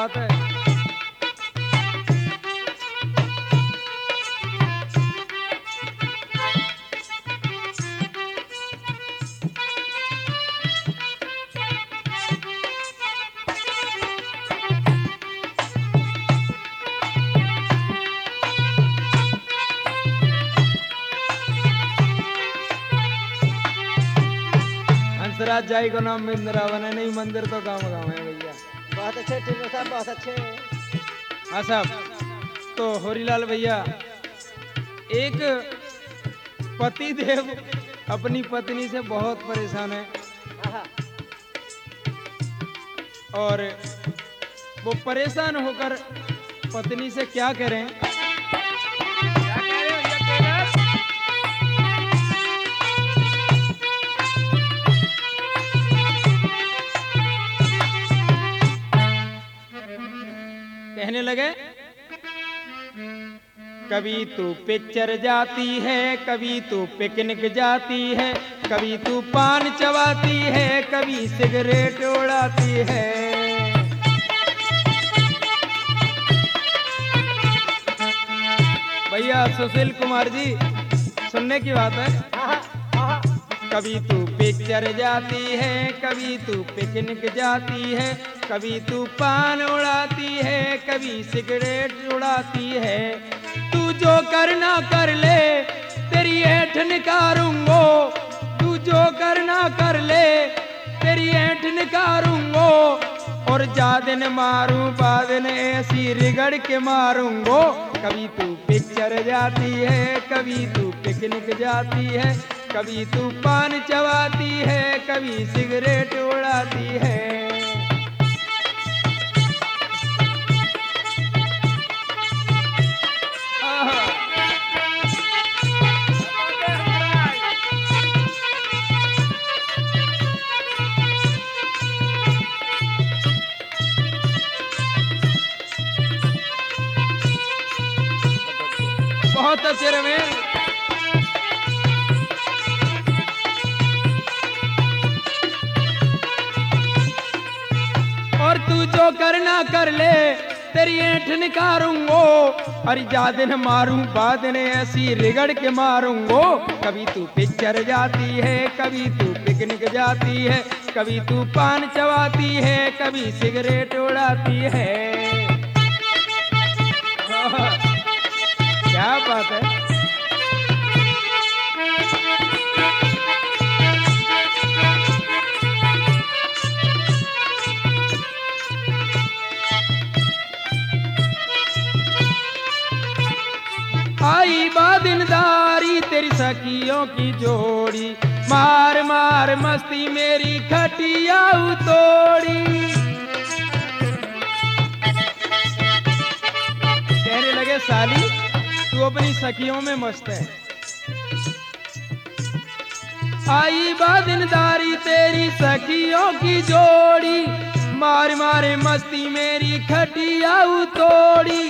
बात है। हंसराज जाई को नाम वृंदावन है, नहीं मंदिर तो गाँव गाँव है भैया। बहुत अच्छे टिल्लू साहब, बहुत अच्छे। हाँ साहब, तो होरीलाल भैया, एक पति देव अपनी पत्नी से बहुत परेशान है आहा, और वो परेशान होकर पत्नी से क्या करें। क्या कह रहे हो भैया टेलर? कहने लगे, कभी तू पिक्चर जाती है, कभी तू पिकनिक जाती है, कभी तू पान चबाती है, कभी सिगरेट उड़ाती है। भैया सुशील कुमार जी, सुनने की बात है। आहा, आहा। कभी तू पिक्चर जाती है, कभी तू पिकनिक जाती है, कभी तू पान उड़ाती है, कभी सिगरेट उड़ाती है। तू जो करना कर ले, तेरी ऐंठ निकारूंगो। तू जो करना कर ले, तेरी ऐंठ निकारूंगो। और जा दिन मारूं बादन ऐसी रिगड़ के मारूंगो। कभी तू पिक्चर जाती है, कभी तू पिकनिक जाती है, कभी तू पान चबाती है, कभी सिगरेट उड़ाती है। बहुत अच्छे रमेश। और तू जो करना कर ले, तेरी ऐंठ निकारूंगो। अरे जा दिन मारूं बादन ऐसी रिगड़ के मारूंगो। कभी तू पिक्चर जाती है, कभी तू पिकनिक जाती है, कभी तू पान चबाती है, कभी सिगरेट उड़ाती है। क्या बात है। आई बादिनदारी तेरी सखियों की जोड़ी, मार मार मस्ती मेरी खटिया तोड़ी। कहने लगे, साली तू अपनी सखियों में मस्त है। आई बादिनदारी तेरी सखियों की जोड़ी, मार मारे मस्ती मेरी खटिया तोड़ी।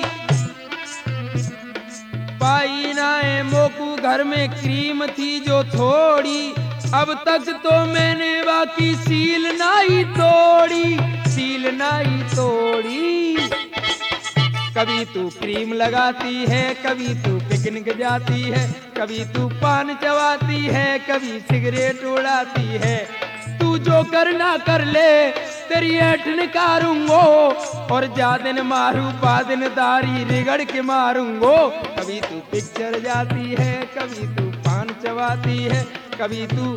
पाई नाए मोकू घर में क्रीम थी जो थोड़ी, अब तक तो मैंने बाकी सील नाई तोड़ी, सील नाई तोड़ी। कभी तू क्रीम लगाती है, कभी तू पिकनिक जाती है, कभी तू पान चबाती है, कभी सिगरेट उड़ाती है। तू जो करना कर ले, तेरी ऐंठ निकारूंगो। और जा दिन मारू बादन दारी रिगड़ के मारूंगो। कभी तू पिक्चर जाती है, कभी तू पान चबाती है, कभी तू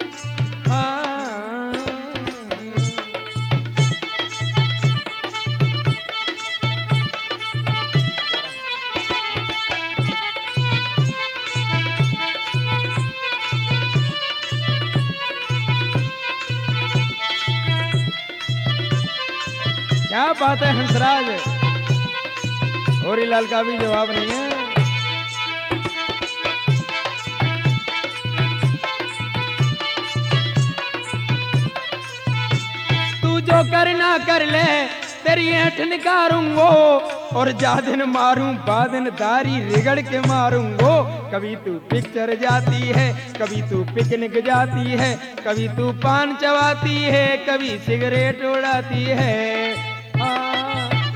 क्या बात है हंसराज, होरीलाल का भी जवाब नहीं है। तू जो करना कर ले, तेरी ऐंठ निकारूंगो। और जा दिन मारूं बादन दारी रिगड़ के मारूंगो। कभी तू पिक्चर जाती है, कभी तू पिकनिक जाती है, कभी तू पान चबाती है, कभी सिगरेट उड़ाती है।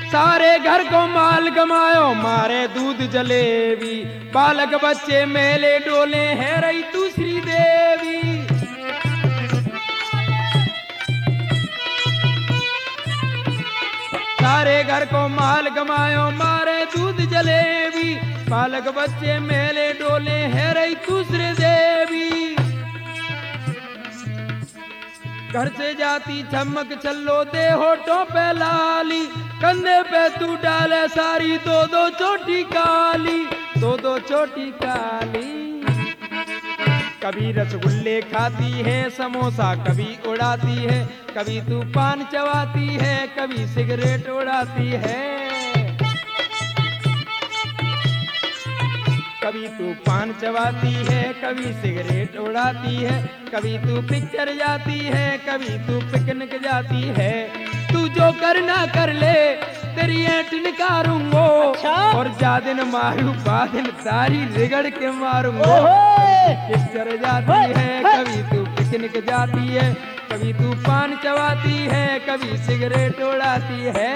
सारे घर को माल गमायो मारे दूध जलेबी, बालक बच्चे मेले डोले है रही दूसरी देवी। सारे घर को माल गमायो मारे दूध जलेबी, बालक बच्चे मेले डोले है रही दूसरे देवी। घर से जाती चमक चलो दे होठों पे लाली, कंधे पे तू डाले सारी दो दो चोटी काली, दो दो चोटी काली। कभी रसगुल्ले खाती है समोसा कभी उड़ाती है, कभी तू पान चबाती है कभी सिगरेट उड़ाती है। कभी तू पान चबाती है कभी सिगरेट उड़ाती है, कभी तू पिक्चर जाती है कभी तू पिकनिक जाती है। तू जो करना कर ले तेरी ऐंठ निकारूंगो, अच्छा? और जा दिन मारू बादिन तारी रिगड़ के मारूंगो। पिक्चर जाती है कभी तू पिकनिक जाती है, कभी तू पान चबाती है कभी सिगरेट उड़ाती है।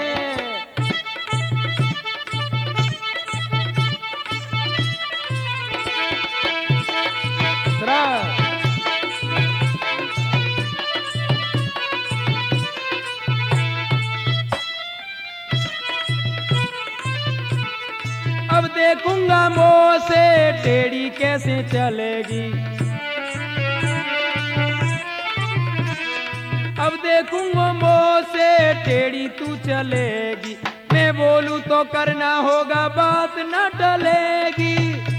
अब देखूंगा मुंह से टेढ़ी कैसे चलेगी, अब देखूंगा मुंह से टेढ़ी तू चलेगी। मैं बोलूं तो करना होगा बात न टलेगी,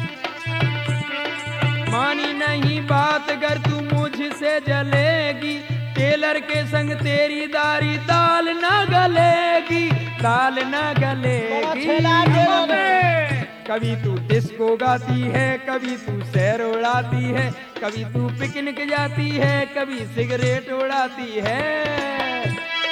मानी नहीं बात अगर तू मुझसे जलेगी। टेलर के संग तेरी दारी दाल न गलेगी, दाल न गलेगी। कभी तू डिस्को गाती है कभी तू सैर उड़ाती है, कभी तू पिकनिक जाती है कभी सिगरेट उड़ाती है।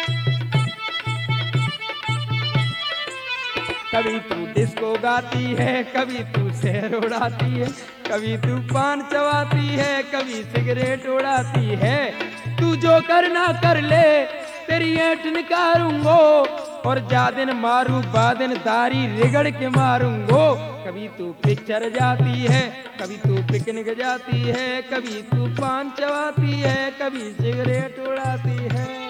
कभी तू डिस्को गाती है कभी तू सैर उड़ाती है, कभी तू पान चबाती है कभी सिगरेट उड़ाती है। तू जो करना कर ले तेरी ऐंठ निकारूंगो, और जा दिन मारू बादिन दारी रिगड़ के मारूंगो। कभी तू पिक्चर जाती है कभी तू पिकनिक जाती है, कभी तू पान चबाती है कभी सिगरेट उड़ाती है।